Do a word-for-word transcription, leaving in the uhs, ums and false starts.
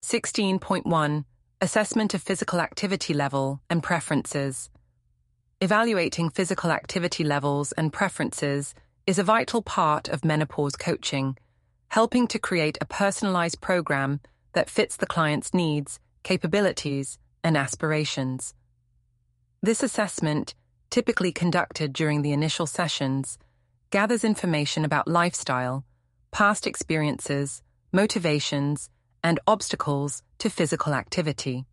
sixteen point one Assessment of physical activity level and preferences. Evaluating physical activity levels and preferences is a vital part of menopause coaching, helping to create a personalized program that fits the client's needs, capabilities, and aspirations. This assessment, typically conducted during the initial sessions, gathers information about lifestyle, past experiences, motivations, and obstacles to physical activity.